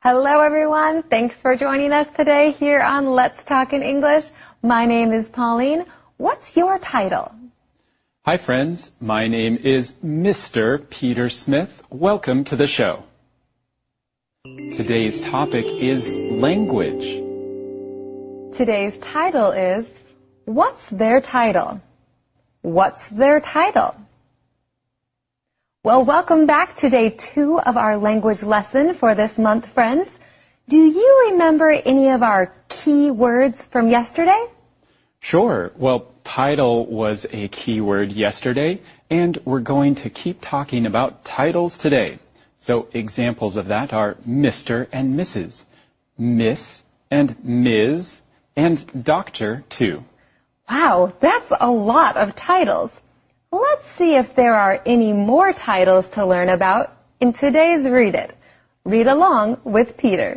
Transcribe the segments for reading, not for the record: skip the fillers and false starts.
Hello, everyone. Thanks for joining us today here on Let's Talk in English. My name is Pauline. What's your title? Hi, friends. My name is Mr. Peter Smith. Welcome to the show. Today's topic is language. Today's title is, What's their title? What's their title? Well, welcome back to day 2 of our language lesson for this month, friends. Do you remember any of our key words from yesterday? Sure. Well, title was a key word yesterday, and we're going to keep talking about titles today. So examples of that are Mr. and Mrs., Miss and Ms., and Doctor, too. Wow, that's a lot of titles. Let's see if there are any more titles to learn about in today's Read It. Read along with Peter.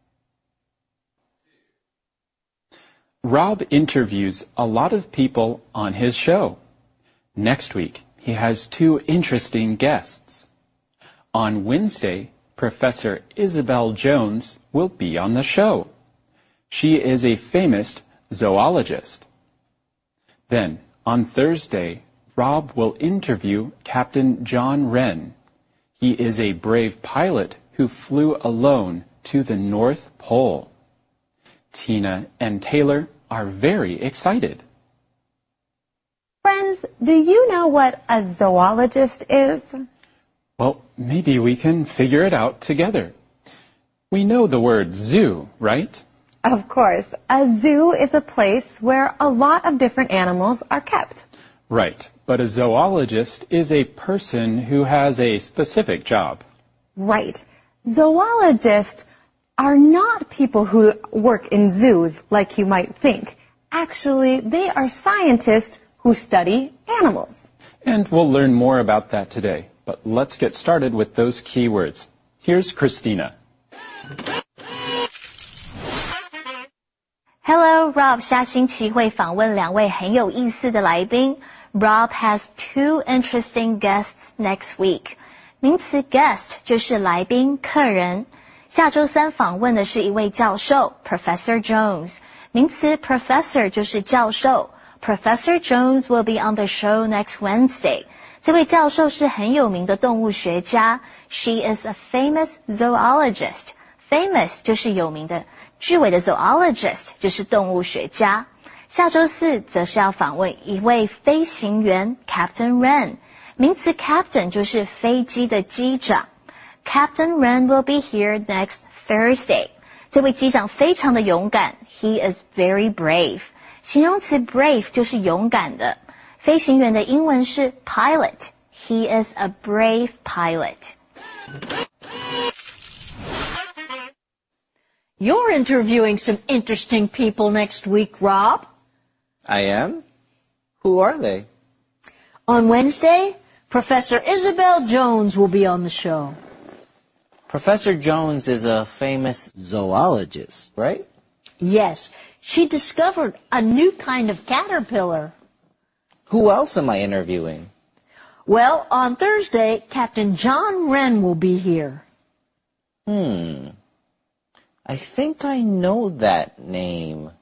Rob interviews a lot of people on his show. Next week, he has 2 interesting guests. On Wednesday, Professor Isabel Jones will be on the show. She is a famous zoologist. Then, on Thursday, Rob will interview Captain John Wren. He is a brave pilot who flew alone to the North Pole. Tina and Taylor are very excited. Friends, do you know what a zoologist is? Well, maybe we can figure it out together. We know the word zoo, right? Of course, a zoo is a place where a lot of different animals are kept. Right, but a zoologist is a person who has a specific job. Right. Zoologists are not people who work in zoos like you might think. Actually, they are scientists who study animals. And we'll learn more about that today. But let's get started with those key words. Here's Christina. Hello, Rob 下星期会访问2位很有意思的来宾。Rob has 2 interesting guests next week. 名词 guest 就是来宾、客人。下周三访问的是一位教授 Professor Jones. 名词 professor 就是教授。Professor Jones will be on the show next Wednesday. 这位教授是很有名的动物学家。She is a famous zoologist. Famous 就是有名的，句尾的 zoologist 就是动物学家。下周四则是要访问一位飞行员 Captain Wren. 名词 captain 就是飞机的机长。Captain Wren will be here next Thursday. 这位机长非常的勇敢 He is very brave. 形容词 brave 就是勇敢的。飞行员的英文是 pilot. He is a brave pilot. You're interviewing some interesting people next week, Rob. I am? Who are they? On Wednesday, Professor Isabel Jones will be on the show. Professor Jones is a famous zoologist, right? Yes, she discovered a new kind of caterpillar. Who else am I interviewing? Well, on Thursday, Captain John Wren will be here. I think I know that name.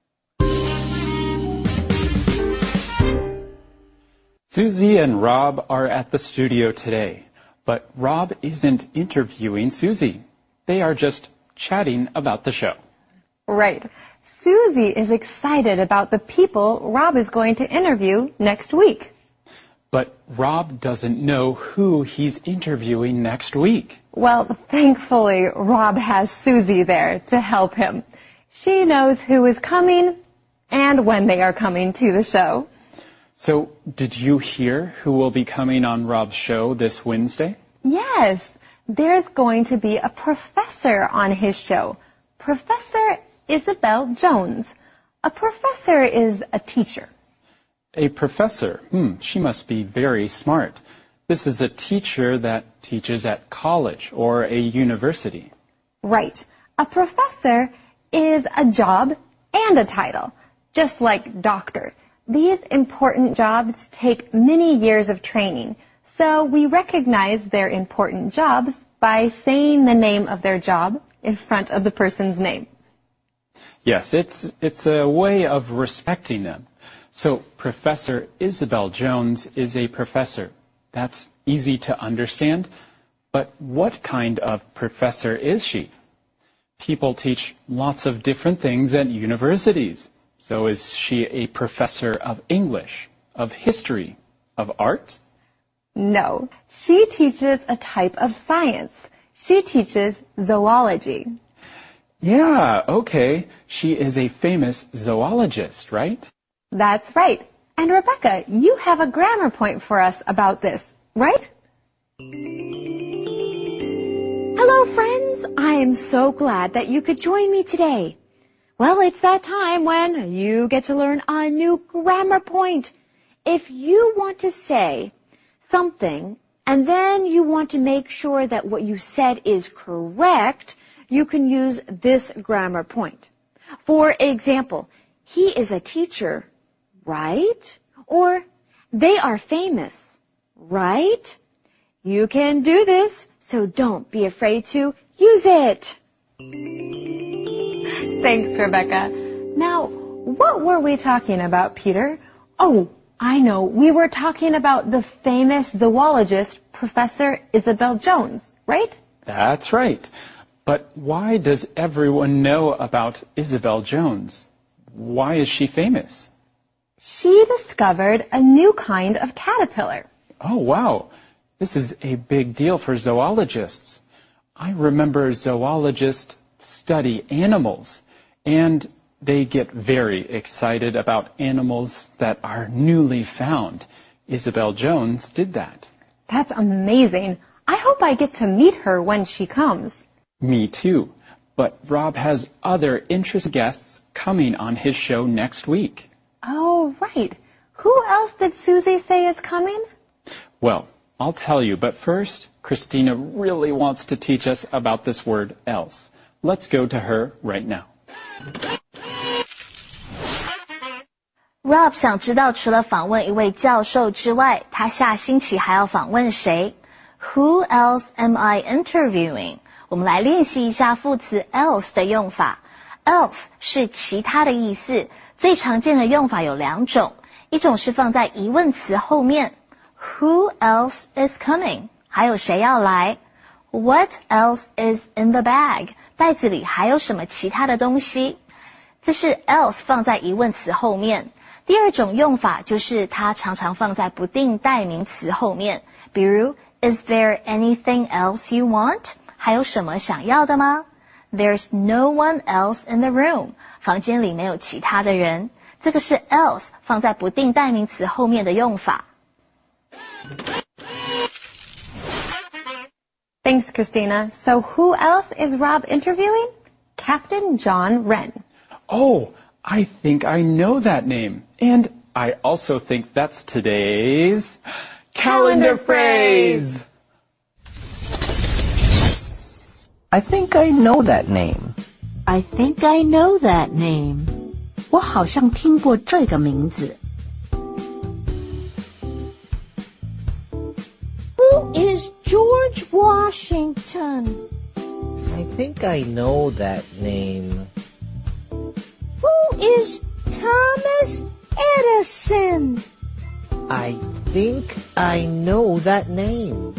Susie and Rob are at the studio today, but Rob isn't interviewing Susie. They are just chatting about the show. Right. Susie is excited about the people Rob is going to interview next week. But Rob doesn't know who he's interviewing next week. Well, thankfully, Rob has Susie there to help him. She knows who is coming and when they are coming to the show. So, did you hear who will be coming on Rob's show this Wednesday? Yes, there's going to be a professor on his show. Professor Isabel Jones. A professor is a teacher. A professor. She must be very smart. This is a teacher that teaches at college or a university. Right. A professor is a job and a title, just like doctor. These important jobs take many years of training, so we recognize their important jobs by saying the name of their job in front of the person's name. Yes, it's a way of respecting them. So Professor Isabel Jones is a professor. That's easy to understand. But what kind of professor is she? People teach lots of different things at universities. So is she a professor of English, of history, of art? No, she teaches a type of science. She teaches zoology. Yeah, okay. She is a famous zoologist, right? That's right. And Rebecca, you have a grammar point for us about this, right? Hello, friends. I am so glad that you could join me today. Well, it's that time when you get to learn a new grammar point. If you want to say something and then you want to make sure that what you said is correct, you can use this grammar point. For example, he is a teacher, right? Or they are famous, right? You can do this, so don't be afraid to use it. Thanks, Rebecca. Now, what were we talking about, Peter? Oh, I know. We were talking about the famous zoologist, Professor Isabel Jones, right? That's right. But why does everyone know about Isabel Jones? Why is she famous? She discovered a new kind of caterpillar. Oh, wow. This is a big deal for zoologists. I remember zoologists study animals, and they get very excited about animals that are newly found. Isabel Jones did that. That's amazing. I hope I get to meet her when she comes. Me too. But Rob has other interesting guests coming on his show next week. Oh, right. Who else did Susie say is coming? Well, I'll tell you, but first, Christina really wants to teach us about this word else. Let's go to her right now. Rob 想知道除了访问一位教授之外，他下星期还要访问谁？ Who else am I interviewing? 我们来练习一下副词 else 的用法。else 是其他的意思，最常见的用法有两种，一种是放在疑问词后面 Who else is coming? 还有谁要来 What else is in the bag? 袋子里还有什么其他的东西？这是 else 放在疑问词后面。第二种用法就是它常常放在不定代名词后面，比如 Is there anything else you want? 还有什么想要的吗？ There's no one else in the room. 房间里没有其他的人。这个是 else 放在不定代名词后面的用法。 Thanks, Christina. So who else is Rob interviewing? Captain John Wren. Oh, I think I know that name. And I also think that's today's calendar phrase. I think I know that name. I think I know that name. 我好像听过这个名字。 Who is George Washington? I think I know that name. Who is Thomas Edison? I think I know that name.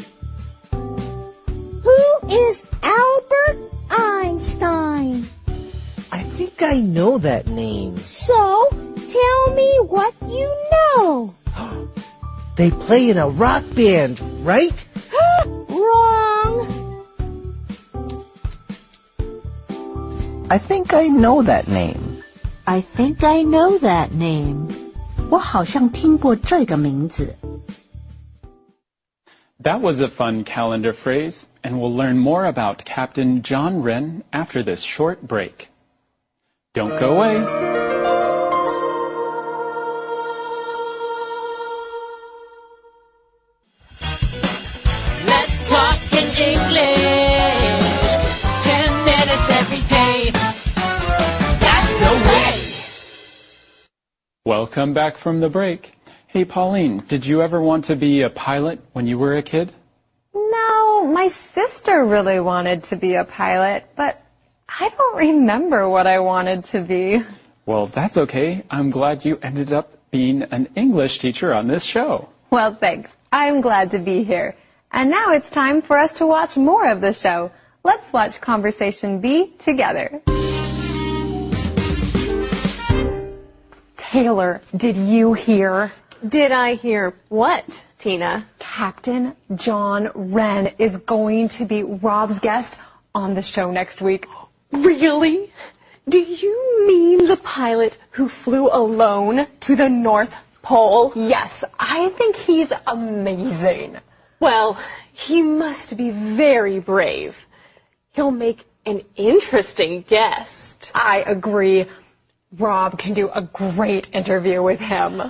Who is Albert Einstein? I think I know that name. So, tell me what you know. They play in a rock band, right? Wrong. I think I know that name. I think I know that name. 我好像听过这个名字。 That was a fun calendar phrase, and we'll learn more about Captain John Wren after this short break. Don't go away. Let's talk in English. 10 minutes every day. That's the way. Welcome back from the break. Hey, Pauline, did you ever want to be a pilot when you were a kid? No, my sister really wanted to be a pilot, but I don't remember what I wanted to be. Well, that's okay. I'm glad you ended up being an English teacher on this show. Well, thanks. I'm glad to be here. And now it's time for us to watch more of the show. Let's watch Conversation B together. Taylor, did you hear? Did I hear what, Tina? Captain John Wren is going to be Rob's guest on the show next week. Really? Do you mean the pilot who flew alone to the North Pole? Yes, I think he's amazing. Well, he must be very brave. He'll make an interesting guest. I agree. Rob can do a great interview with him.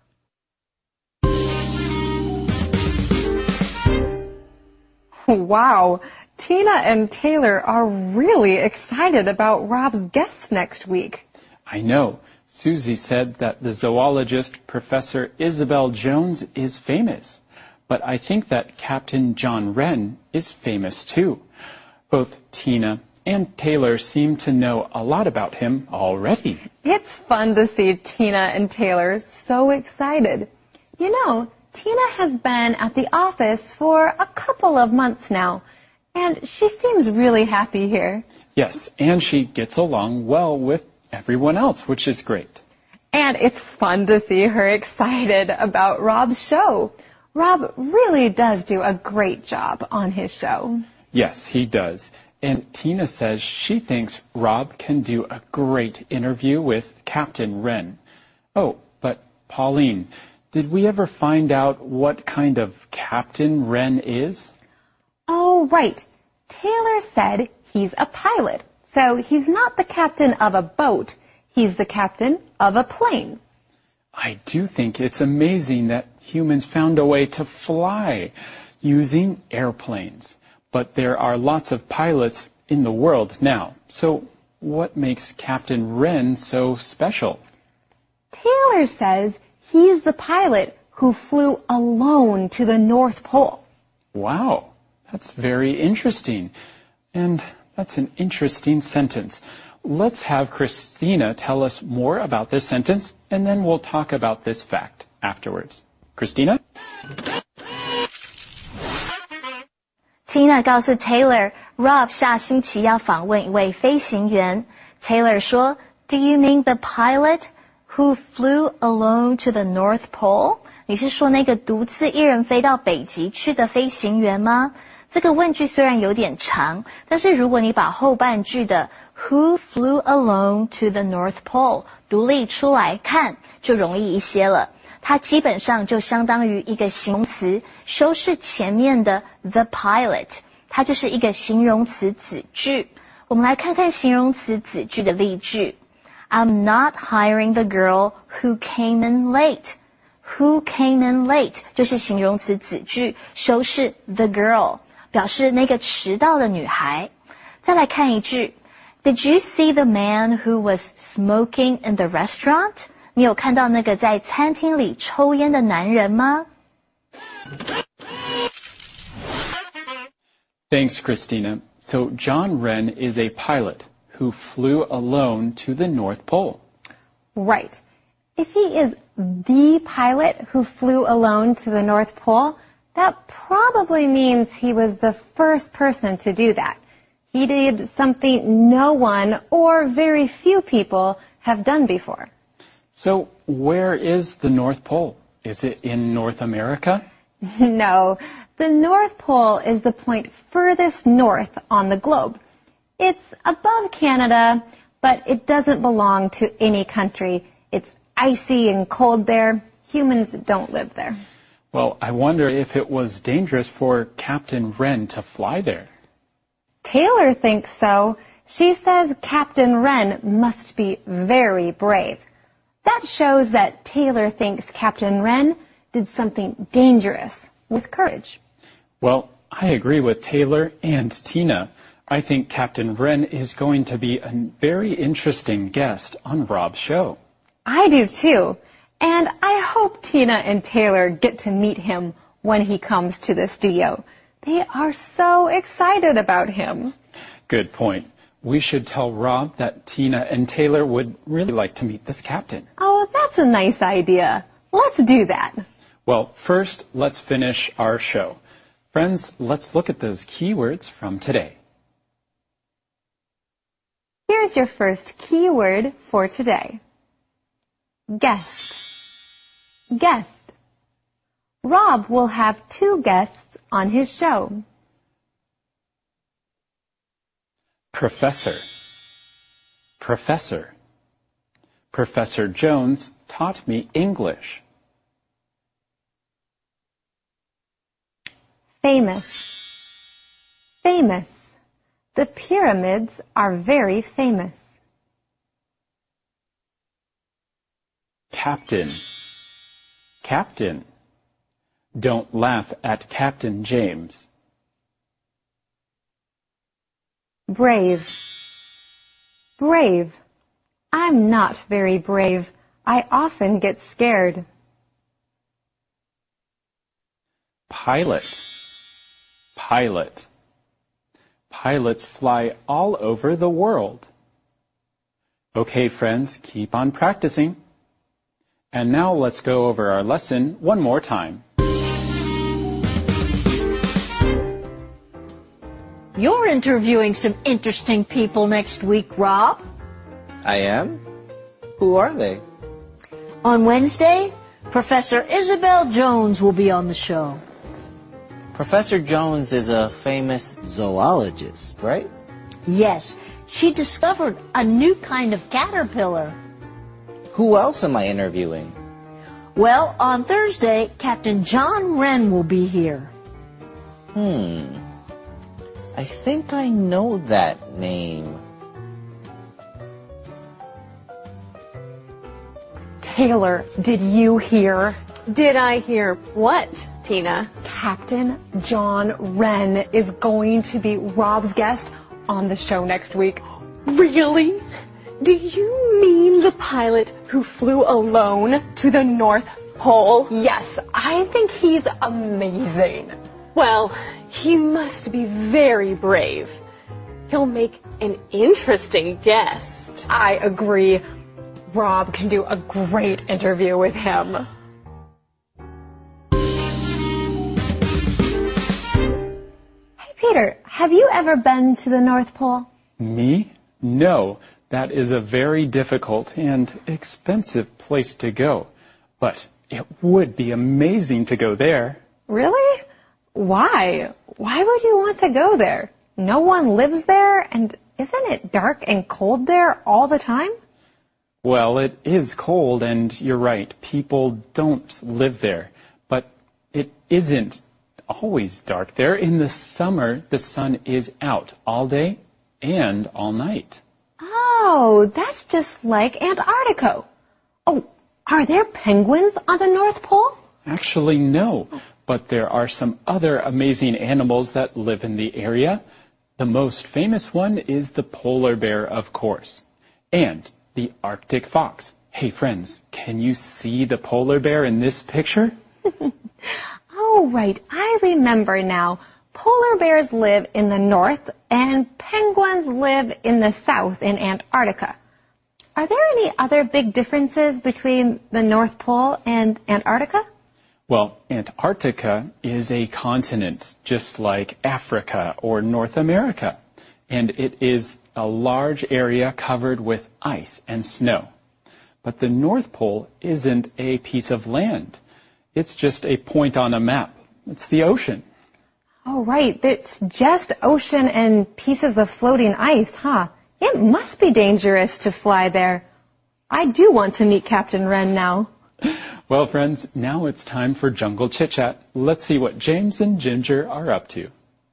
Wow, Tina and Taylor are really excited about Rob's guest next week. I know. Susie said that the zoologist Professor Isabel Jones is famous. But I think that Captain John Wren is famous too. Both Tina and Taylor seem to know a lot about him already. It's fun to see Tina and Taylor so excited. You know, Tina has been at the office for a couple of months now, and she seems really happy here. Yes, and she gets along well with everyone else, which is great. And it's fun to see her excited about Rob's show. Rob really does do a great job on his show. Yes, he does. And Tina says she thinks Rob can do a great interview with Captain Wren. Oh, but Pauline, did we ever find out what kind of Captain Wren is? Oh, right. Taylor said he's a pilot. So he's not the captain of a boat. He's the captain of a plane. I do think it's amazing that humans found a way to fly using airplanes. But there are lots of pilots in the world now. So what makes Captain Wren so special? Taylor says he's the pilot who flew alone to the North Pole. Wow, that's very interesting. And that's an interesting sentence. Let's have Christina tell us more about this sentence, and then we'll talk about this fact afterwards. Christina? Tina 告诉 Taylor, Rob 下星期要访问一位飞行员。Taylor 说 Do you mean the pilot who flew alone to the North Pole? 你是说那个独自一人飞到北极去的飞行员吗？这个问句虽然有点长，但是如果你把后半句的 Who flew alone to the North Pole 独立出来看，就容易一些了。它基本上就相当于一个形容词，修饰前面的 the pilot， 它就是一个形容词子句。我们来看看形容词子句的例句。I'm not hiring the girl who came in late. Who came in late 就是形容词子句，修饰 the girl， 表示那个迟到的女孩。再来看一句 Did you see the man who was smoking in the restaurant?你有看到那个在餐厅里抽烟的男人吗？ Thanks, Christina. So John Wren is a pilot who flew alone to the North Pole. Right. If he is the pilot who flew alone to the North Pole, that probably means he was the first person to do that. He did something no one or very few people have done before. So where is the North Pole? Is it in North America? No, the North Pole is the point furthest north on the globe. It's above Canada, but it doesn't belong to any country. It's icy and cold there. Humans don't live there. Well, I wonder if it was dangerous for Captain Wren to fly there. Taylor thinks so. She says Captain Wren must be very brave. That shows that Taylor thinks Captain Wren did something dangerous with courage. Well, I agree with Taylor and Tina. I think Captain Wren is going to be a very interesting guest on Rob's show. I do too. And I hope Tina and Taylor get to meet him when he comes to the studio. They are so excited about him. Good point. We should tell Rob that Tina and Taylor would really like to meet this captain. Oh, that's a nice idea. Let's do that. Well, first, let's finish our show. Friends, let's look at those keywords from today. Here's your first keyword for today. Guest. Guest. Rob will have 2 guests on his show. Professor. Professor. Professor Jones taught me English. Famous. Famous. The pyramids are very famous. Captain. Captain. Don't laugh at Captain James. Brave. Brave. I'm not very brave. I often get scared. Pilot. Pilot. Pilots fly all over the world. Okay, friends, keep on practicing. And now let's go over our lesson one more time. You're interviewing some interesting people next week, Rob. I am? Who are they? On Wednesday, Professor Isabel Jones will be on the show. Professor Jones is a famous zoologist, right? Yes, she discovered a new kind of caterpillar. Who else am I interviewing? Well, on Thursday, Captain John Wren will be here. I think I know that name. Taylor, did you hear? Did I hear what, Tina? Captain John Wren is going to be Rob's guest on the show next week. Really? Do you mean the pilot who flew alone to the North Pole? Yes, I think he's amazing. Well, he must be very brave. He'll make an interesting guest. I agree. Rob can do a great interview with him. Hey, Peter, have you ever been to the North Pole? Me? No. That is a very difficult and expensive place to go. But it would be amazing to go there. Really? Why? Why would you want to go there? No one lives there, and isn't it dark and cold there all the time? Well, it is cold, and you're right. People don't live there. But it isn't always dark there. In the summer, the sun is out all day and all night. Oh, that's just like Antarctica. Oh, are there penguins on the North Pole? Actually, no. But there are some other amazing animals that live in the area. The most famous one is the polar bear, of course. And the Arctic fox. Hey, friends, can you see the polar bear in this picture? Oh, right. I remember now. Polar bears live in the north and penguins live in the south in Antarctica. Are there any other big differences between the North Pole and Antarctica? Well, Antarctica is a continent just like Africa or North America, and it is a large area covered with ice and snow. But the North Pole isn't a piece of land. It's just a point on a map. It's the ocean. Oh, right. It's just ocean and pieces of floating ice, huh? It must be dangerous to fly there. I do want to meet Captain Wren now. Well, friends, now it's time for Jungle Chit Chat. Let's see what James and Ginger are up to.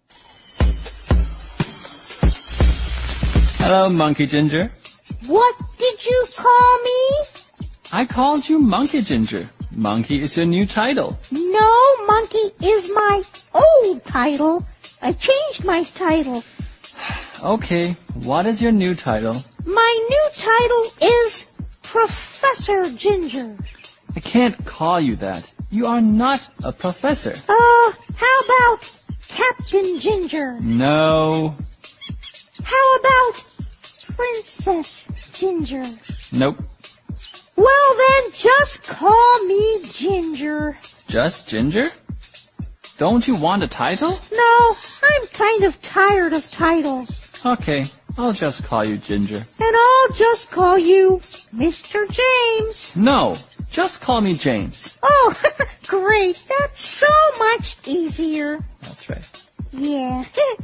Hello, Monkey Ginger. What did you call me? I called you Monkey Ginger. Monkey is your new title. No, Monkey is my old title. I changed my title. Okay, what is your new title? My new title is Professor Ginger. I can't call you that. You are not a professor. How about Captain Ginger? No. How about Princess Ginger? Nope. Well then, just call me Ginger. Just Ginger? Don't you want a title? No, I'm kind of tired of titles. Okay, I'll just call you Ginger. And I'll just call you Mr. James. No, just call me James. Oh, great. That's so much easier. That's right. Yeah.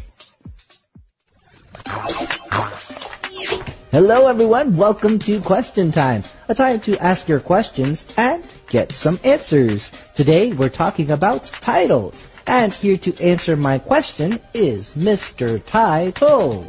Hello everyone, welcome to Question Time, a time to ask your questions and get some answers. Today we're talking about titles, and here to answer my question is Mr. Tai To.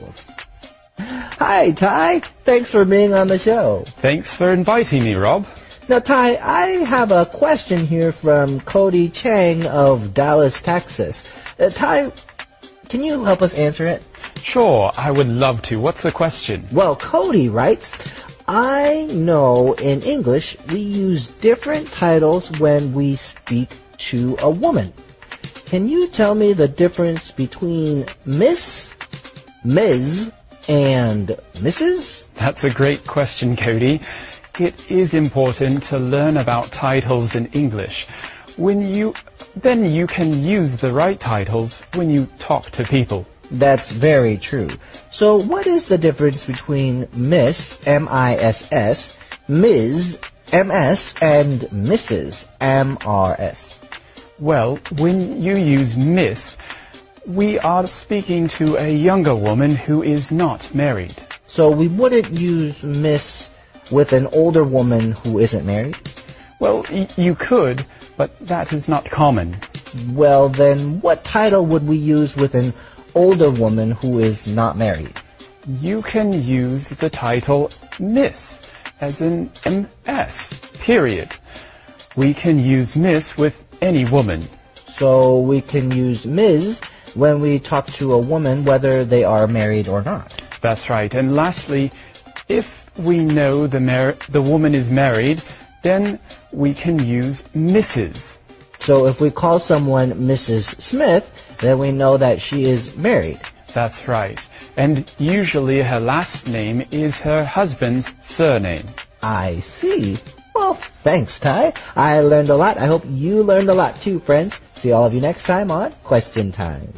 Hi Tai, thanks for being on the show. Thanks for inviting me, Rob. Now Tai, I have a question here from Cody Chang of Dallas, Texas. Tai, can you help us answer it? Sure, I would love to. What's the question? Well, Cody writes, I know in English we use different titles when we speak to a woman. Can you tell me the difference between Miss, Ms., and Mrs.? That's a great question, Cody. It is important to learn about titles in English. Then you can use the right titles when you talk to people. That's very true. So what is the difference between Miss, M-I-S-S, Ms., M-S, and Mrs., M-R-S? Well, when you use Miss, we are speaking to a younger woman who is not married. So we wouldn't use Miss with an older woman who isn't married? Well, you could, but that is not common. Well, then what title would we use with an older woman who is not married? You can use the title Miss, as in M-S, period. We can use Miss with any woman. So we can use Ms. when we talk to a woman whether they are married or not. That's right. And lastly, if we know the woman is married, then we can use Mrs. So if we call someone Mrs. Smith, then we know that she is married. That's right. And usually her last name is her husband's surname. I see. Well, thanks, Tai. I learned a lot. I hope you learned a lot too, friends. See all of you next time on Question Time.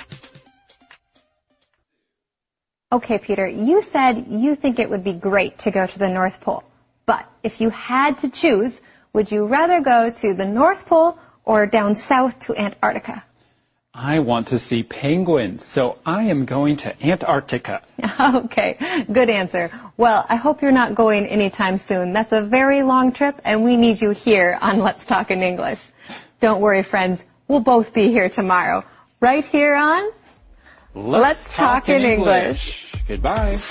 Okay, Peter, you said you think it would be great to go to the North Pole. But if you had to choose, would you rather go to the North Pole or down south to Antarctica? I want to see penguins, so I am going to Antarctica. Okay, good answer. Well, I hope you're not going anytime soon. That's a very long trip, and we need you here on Let's Talk in English. Don't worry, friends. We'll both be here tomorrow, right here on Let's Talk in English. Goodbye.